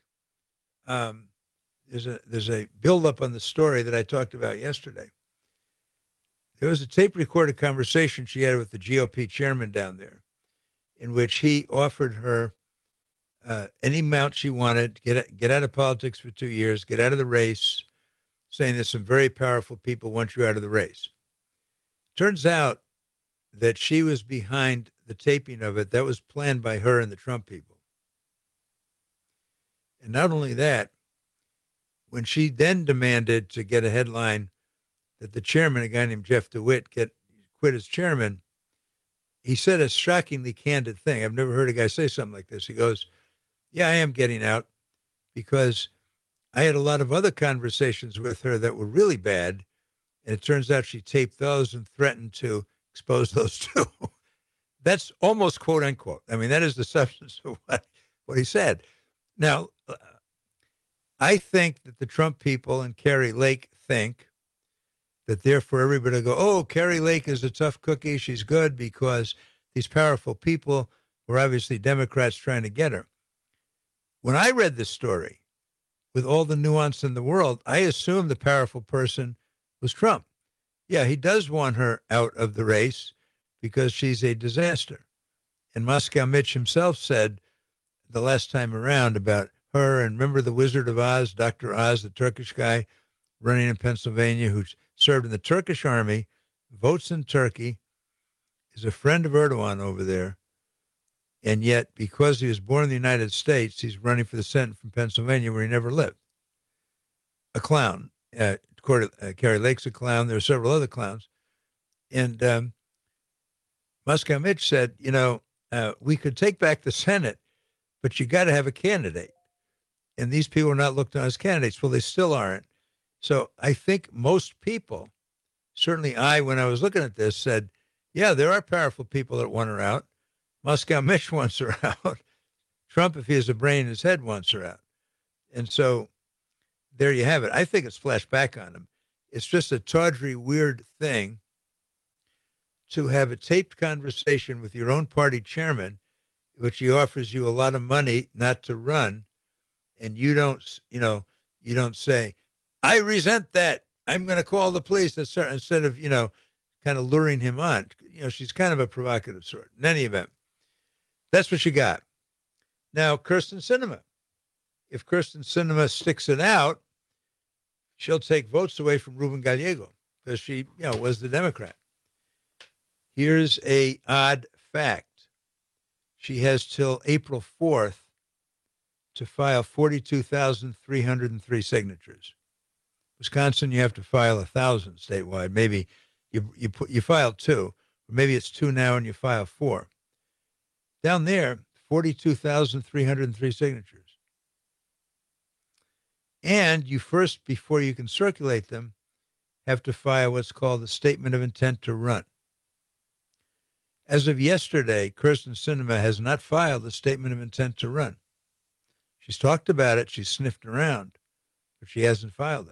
there's a buildup on the story that I talked about yesterday. There was a tape-recorded conversation she had with the GOP chairman down there in which he offered her any amount she wanted, get out of politics for 2 years, get out of the race, saying that some very powerful people want you out of the race. Turns out that she was behind the taping of it. That was planned by her and the Trump people. And not only that, when she then demanded to get a headline that the chairman, a guy named Jeff DeWitt, quit as chairman, he said a shockingly candid thing. I've never heard a guy say something like this. He goes, yeah, I am getting out because I had a lot of other conversations with her that were really bad, and it turns out she taped those and threatened to expose those too. That's almost quote unquote. I mean, that is the substance of what he said. Now, I think that the Trump people and Kari Lake think that therefore everybody go, oh, Kari Lake is a tough cookie. She's good because these powerful people were obviously Democrats trying to get her. When I read this story, with all the nuance in the world, I assumed the powerful person was Trump. Yeah, he does want her out of the race because she's a disaster. And Moscow Mitch himself said the last time around about her, and remember the Wizard of Oz, Dr. Oz, the Turkish guy running in Pennsylvania who served in the Turkish army, votes in Turkey, is a friend of Erdogan over there, and yet because he was born in the United States, he's running for the Senate from Pennsylvania where he never lived. A clown. Kari Lake's a clown. There are several other clowns. And Moscow Mitch said, we could take back the Senate, but you got to have a candidate. And these people are not looked on as candidates. Well, they still aren't. So I think most people, certainly I, when I was looking at this, said, yeah, there are powerful people that want her out. Moscow Mitch wants her out. Trump, if he has a brain in his head, wants her out. And so there you have it. I think it's flashed back on him. It's just a tawdry, weird thing to have a taped conversation with your own party chairman, which he offers you a lot of money not to run. And you don't say, I resent that. I'm going to call the police, instead of, kind of luring him on. She's kind of a provocative sort. In any event, that's what you got. Now, Kyrsten Sinema. If Kyrsten Sinema sticks it out, she'll take votes away from Ruben Gallego because she, was the Democrat. Here's a odd fact. She has till April 4th to file 42,303 signatures. Wisconsin, you have to file 1,000 statewide. Maybe you file 2. Or maybe it's 2 now and you file 4. Down there, 42,303 signatures. And you first, before you can circulate them, have to file what's called a statement of intent to run. As of yesterday, Kyrsten Sinema has not filed a statement of intent to run. She's talked about it, she's sniffed around, but she hasn't filed it.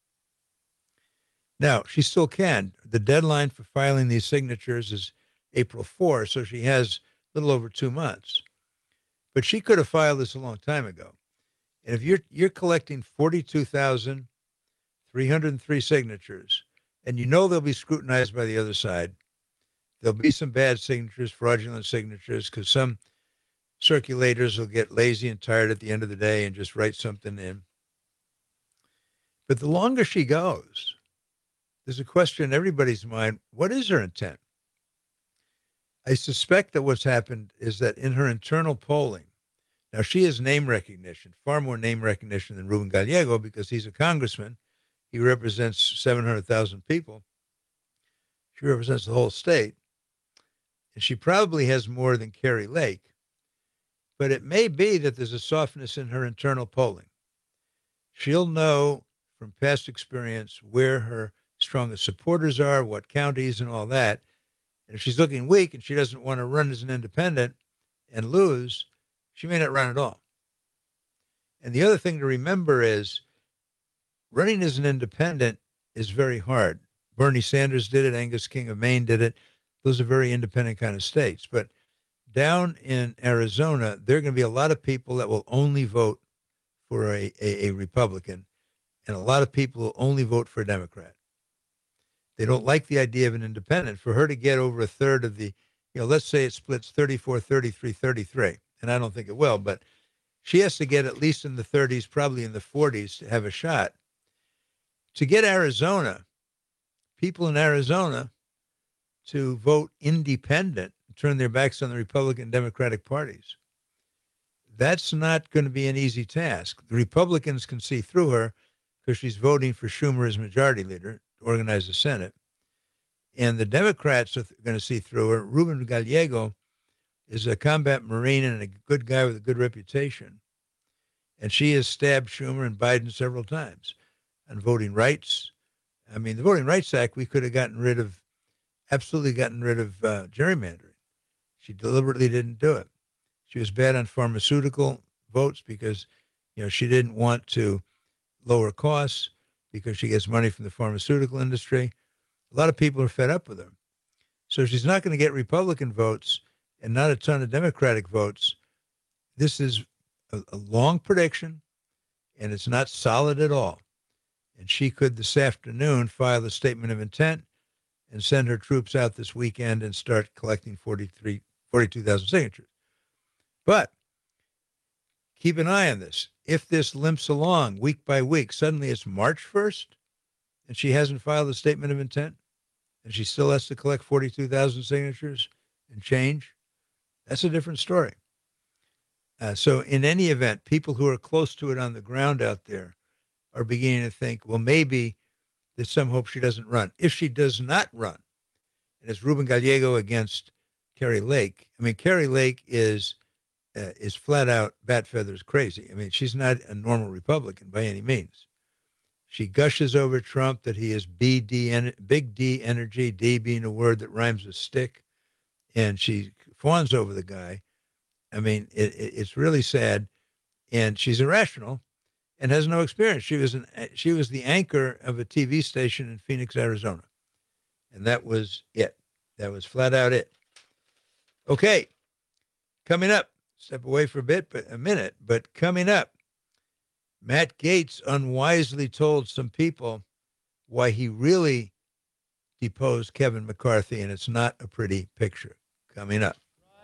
Now, she still can. The deadline for filing these signatures is April 4, so she has a little over 2 months. But she could have filed this a long time ago. And if you're collecting 42,303 signatures, and you know they'll be scrutinized by the other side, there'll be some bad signatures, fraudulent signatures, because some circulators will get lazy and tired at the end of the day and just write something in. But the longer she goes, there's a question in everybody's mind, what is her intent? I suspect that what's happened is that in her internal polling, now she has name recognition, far more name recognition than Ruben Gallego because he's a congressman. He represents 700,000 people. She represents the whole state. And she probably has more than Kari Lake. But it may be that there's a softness in her internal polling. She'll know from past experience where her strongest supporters are, what counties and all that. And if she's looking weak and she doesn't want to run as an independent and lose, she may not run at all. And the other thing to remember is running as an independent is very hard. Bernie Sanders did it. Angus King of Maine did it. Those are very independent kind of states. But down in Arizona, there are going to be a lot of people that will only vote for a Republican, and a lot of people will only vote for a Democrat. They don't like the idea of an independent. For her to get over a third of the, let's say it splits 34, 33, 33, and I don't think it will, but she has to get at least in the 30s, probably in the 40s to have a shot. To get Arizona, people in Arizona to vote independent, turn their backs on the Republican and Democratic parties, that's not going to be an easy task. The Republicans can see through her because she's voting for Schumer as majority leader to organize the Senate. And the Democrats are going to see through her. Ruben Gallego is a combat Marine and a good guy with a good reputation. And she has stabbed Schumer and Biden several times on voting rights. I mean, the Voting Rights Act, we could have absolutely gotten rid of gerrymandering. She deliberately didn't do it. She was bad on pharmaceutical votes because, she didn't want to lower costs because she gets money from the pharmaceutical industry. A lot of people are fed up with her. So she's not going to get Republican votes and not a ton of Democratic votes. This is a long prediction, and it's not solid at all. And she could this afternoon file a statement of intent and send her troops out this weekend and start collecting 42,000 signatures. But keep an eye on this. If this limps along week by week, suddenly it's March 1st, and she hasn't filed a statement of intent, and she still has to collect 42,000 signatures and change, that's a different story. So in any event, people who are close to it on the ground out there are beginning to think, well, maybe there's some hope she doesn't run. If she does not run, and it's Ruben Gallego against Kari Lake, I mean, Kari Lake is flat out bat feathers crazy. I mean, she's not a normal Republican by any means. She gushes over Trump that he is big D energy, D being a word that rhymes with stick, and she fawns over the guy. I mean, it's really sad, and she's irrational and has no experience. She was the anchor of a TV station in Phoenix, Arizona, and that was it. That was flat out it. Okay, coming up, step away for a minute, but coming up, Matt Gaetz unwisely told some people why he really deposed Kevin McCarthy, and it's not a pretty picture. Coming up.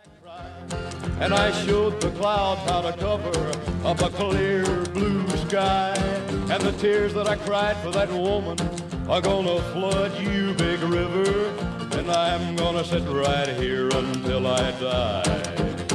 And I showed the clouds how to cover up a clear blue sky. And the tears that I cried for that woman are gonna flood you, big river. And I'm gonna sit right here until I die.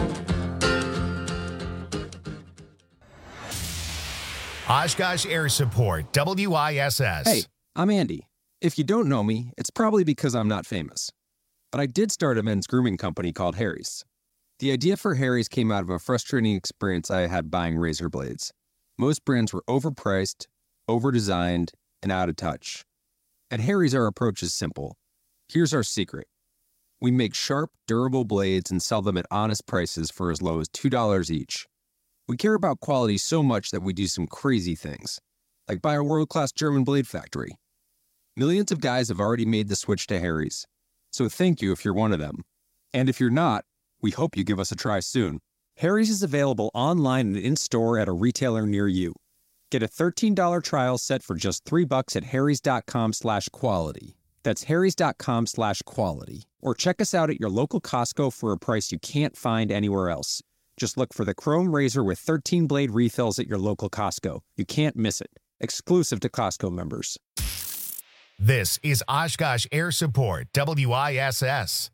Oshkosh Air Support, WISS. Hey, I'm Andy. If you don't know me, it's probably because I'm not famous. but I did start a men's grooming company called Harry's. The idea for Harry's came out of a frustrating experience I had buying razor blades. Most brands were overpriced, overdesigned, and out of touch. At Harry's, our approach is simple. Here's our secret. We make sharp, durable blades and sell them at honest prices for as low as $2 each. We care about quality so much that we do some crazy things, like buy a world-class German blade factory. Millions of guys have already made the switch to Harry's, so thank you if you're one of them. And if you're not, we hope you give us a try soon. Harry's is available online and in-store at a retailer near you. Get a $13 trial set for just $3 at harrys.com/quality. That's harrys.com/quality. Or check us out at your local Costco for a price you can't find anywhere else. Just look for the Chrome Razor with 13 blade refills at your local Costco. You can't miss it. Exclusive to Costco members. This is Oshkosh Air Support, WISS.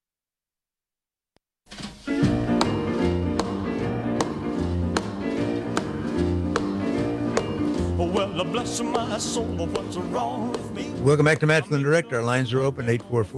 Well, bless my soul, what's wrong with me? Welcome back to Matt Flynn Direct. Our lines are open,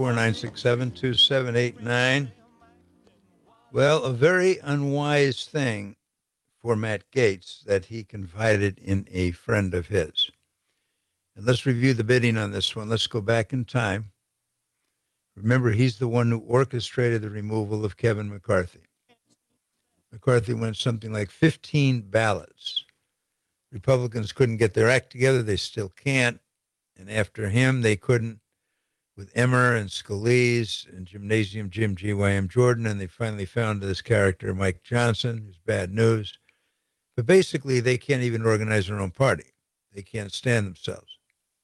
844-967-2789. Well, a very unwise thing for Matt Gaetz that he confided in a friend of his. And let's review the bidding on this one. Let's go back in time. Remember, he's the one who orchestrated the removal of Kevin McCarthy. McCarthy went something like 15 ballots. Republicans couldn't get their act together. They still can't. And after him, they couldn't with Emmer and Scalise and Gymnasium Jim G.Y.M. Jordan. And they finally found this character, Mike Johnson, who's bad news. But basically, they can't even organize their own party. They can't stand themselves.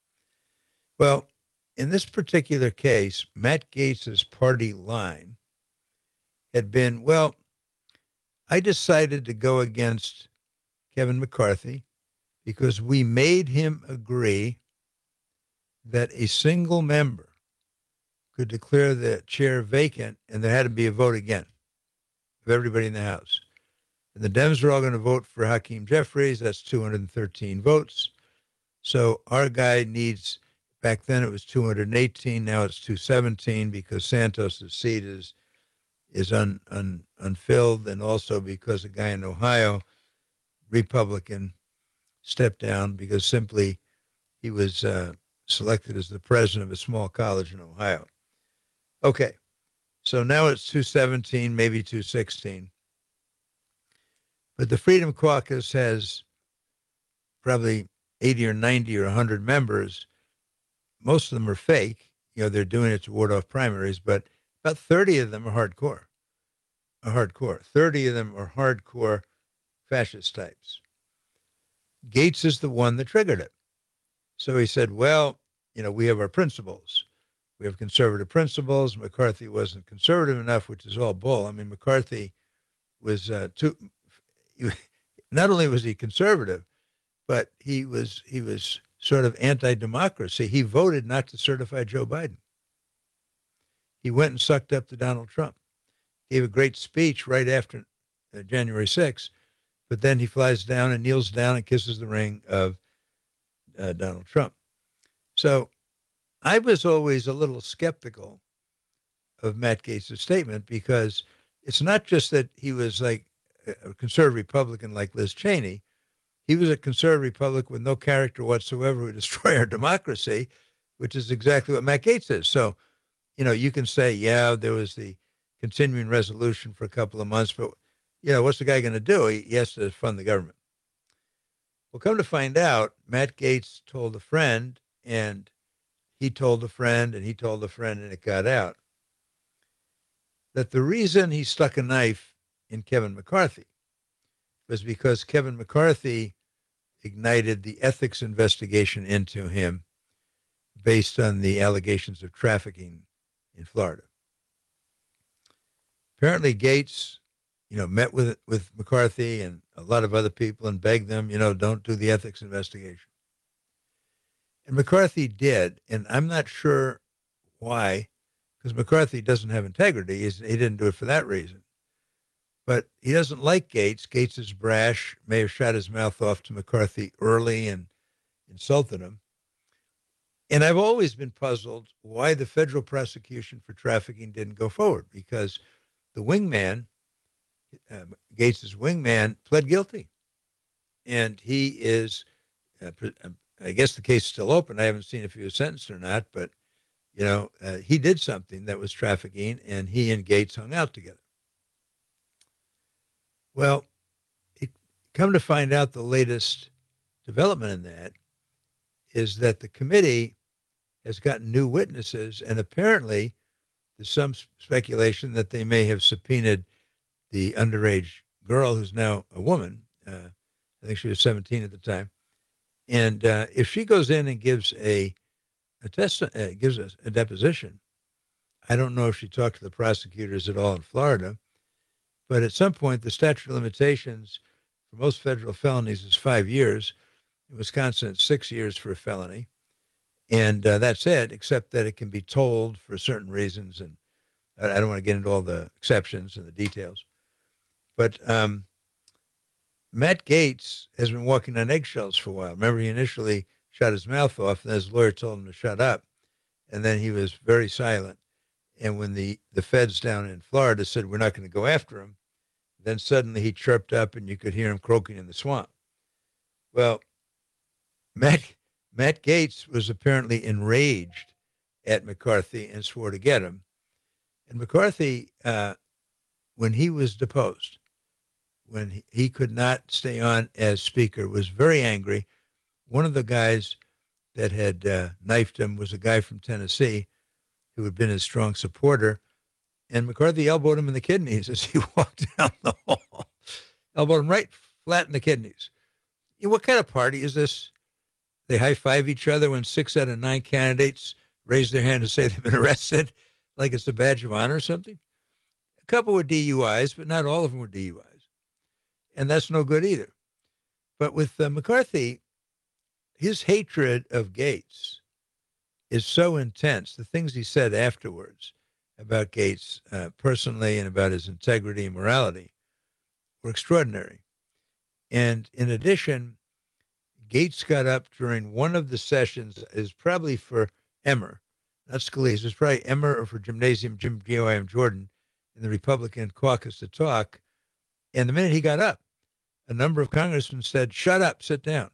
Well, in this particular case, Matt Gaetz's party line had been, well, I decided to go against Kevin McCarthy because we made him agree that a single member could declare the chair vacant and there had to be a vote again of everybody in the House. And the Dems are all going to vote for Hakeem Jeffries. That's 213 votes. So our guy needs, back then it was 218, now it's 217 because Santos's seat is unfilled, and also because a guy in Ohio, Republican, stepped down because simply he was selected as the president of a small college in Ohio. Okay, so now it's 217, maybe 216. But the Freedom Caucus has probably 80 or 90 or 100 members. Most of them are fake. You know, they're doing it to ward off primaries, but about 30 of them are hardcore. 30 of them are hardcore fascist types. Gaetz is the one that triggered it. So he said, well, you know, we have our principles. We have conservative principles. McCarthy wasn't conservative enough, which is all bull. I mean, McCarthy was not only was he conservative, but he was sort of anti-democracy. He voted not to certify Joe Biden. He went and sucked up to Donald Trump. Gave a great speech right after January 6th, but then he flies down and kneels down and kisses the ring of Donald Trump. So I was always a little skeptical of Matt Gaetz's statement because it's not just that he was like a conservative Republican like Liz Cheney. He was a conservative Republican with no character whatsoever who would destroy our democracy, which is exactly what Matt Gaetz is. So, you know, you can say, yeah, there was the continuing resolution for a couple of months, but, you know, what's the guy going to do? He has to fund the government. Well, come to find out, Matt Gaetz told a friend, and he told a friend, and he told a friend, and it got out, that the reason he stuck a knife in Kevin McCarthy was because Kevin McCarthy ignited the ethics investigation into him based on the allegations of trafficking in Florida. Apparently Gaetz, you know, met with McCarthy and a lot of other people and begged them, you know, don't do the ethics investigation. And McCarthy did, and I'm not sure why, because McCarthy doesn't have integrity. He didn't do it for that reason. But he doesn't like Gaetz. Gaetz is brash, may have shot his mouth off to McCarthy early and insulted him. And I've always been puzzled why the federal prosecution for trafficking didn't go forward, because the wingman, Gates's wingman, pled guilty. And he is, I guess the case is still open. I haven't seen if he was sentenced or not, but, he did something that was trafficking, and he and Gates hung out together. Well, come to find out, the latest development in that is that the committee has gotten new witnesses, and apparently there's some speculation that they may have subpoenaed the underage girl, who's now a woman. I think she was 17 at the time. And if she goes in and gives a deposition, I don't know if she talked to the prosecutors at all in Florida, but at some point the statute of limitations for most federal felonies is 5 years. In Wisconsin, it's 6 years for a felony. And that's it, except that it can be told for certain reasons. And I don't want to get into all the exceptions and the details. But Matt Gaetz has been walking on eggshells for a while. Remember, he initially shut his mouth off, and his lawyer told him to shut up. And then he was very silent. And when the feds down in Florida said, we're not going to go after him, then suddenly he chirped up, and you could hear him croaking in the swamp. Well, Matt Gaetz was apparently enraged at McCarthy and swore to get him. And McCarthy, when he was deposed, when he could not stay on as speaker, was very angry. One of the guys that had knifed him was a guy from Tennessee who had been his strong supporter. And McCarthy elbowed him in the kidneys as he walked down the hall. Elbowed him right flat in the kidneys. What kind of party is this? They high-five each other when 6 out of 9 candidates raise their hand to say they've been arrested, like it's a badge of honor or something. A couple were DUIs, but not all of them were DUIs. And that's no good either. But with McCarthy, his hatred of Gates is so intense. The things he said afterwards about Gates personally and about his integrity and morality were extraordinary. And in addition, Gates got up during one of the sessions, is probably for Emmer, not Scalise. It's probably Emmer or for Gymnasium Jim G.O.I.M. Jordan in the Republican caucus to talk. And the minute he got up, a number of congressmen said, shut up, sit down.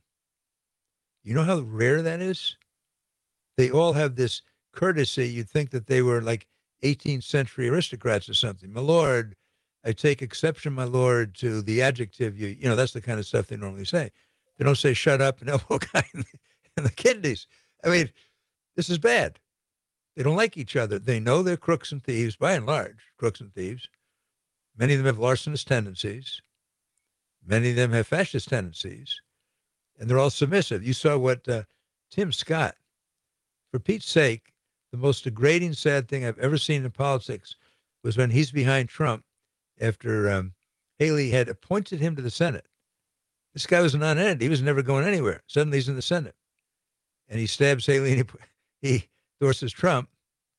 You know how rare that is? They all have this courtesy. You'd think that they were like 18th century aristocrats or something. My lord, I take exception, my lord, to the adjective. You know, that's the kind of stuff they normally say. They don't say shut up and elbow a guy in the kidneys. I mean, this is bad. They don't like each other. They know they're crooks and thieves, by and large, crooks and thieves. Many of them have larcenous tendencies. Many of them have fascist tendencies. And they're all submissive. You saw what Tim Scott, for Pete's sake, the most degrading, sad thing I've ever seen in politics was when he's behind Trump after Haley had appointed him to the Senate. This guy was a non-entity. He was never going anywhere. Suddenly he's in the Senate. And he stabs Haley and he endorses Trump.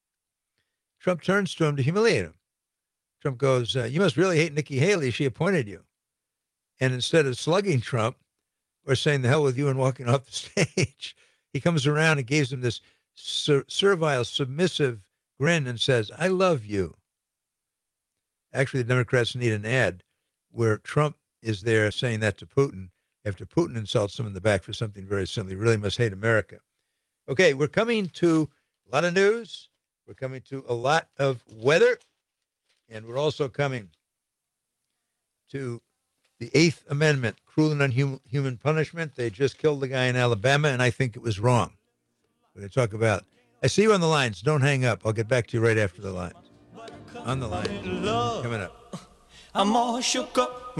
Trump turns to him to humiliate him. Trump goes, you must really hate Nikki Haley. She appointed you. And instead of slugging Trump or saying the hell with you and walking off the stage, he comes around and gives him this servile, submissive grin and says, I love you. Actually, the Democrats need an ad where Trump is there saying that to Putin after Putin insults him in the back for something very simple. He really must hate America. Okay, we're coming to a lot of news. We're coming to a lot of weather. And we're also coming to the Eighth Amendment, cruel and unhuman punishment. They just killed the guy in Alabama, and I think it was wrong. We're going to talk about. I see you on the lines. Don't hang up. I'll get back to you right after the lines. On the line. Coming up. I'm all shook up.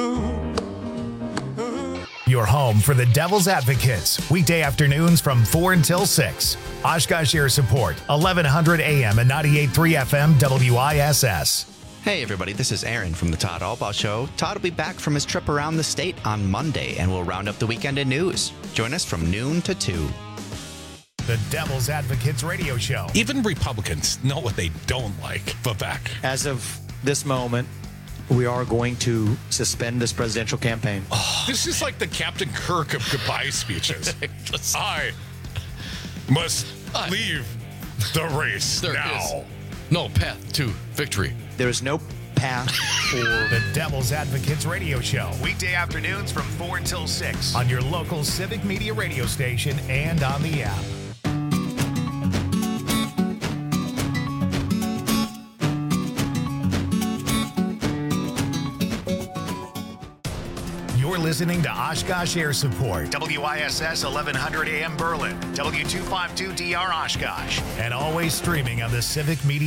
Your home for the Devil's Advocates, weekday afternoons from 4 until 6. Oshkosh Air Support, 1100 AM and 98.3 FM WISS. Hey everybody, this is Aaron from the Todd Albaugh Show. Todd will be back from his trip around the state on Monday, and we'll round up the weekend in news. Join us from noon to 2. The Devil's Advocates radio show. Even Republicans know what they don't like. Vivek. As of this moment, we are going to suspend this presidential campaign. Oh, this is like the Captain Kirk of goodbye speeches. Hi. must leave the race There now. is no path to victory. There is no path for The Devil's Advocates Radio Show. Weekday afternoons from 4 until 6 on your local Civic Media radio station and on the app. You're listening to Oshkosh Air Support, WISS 1100 AM Berlin, W252DR Oshkosh, and always streaming on the Civic Media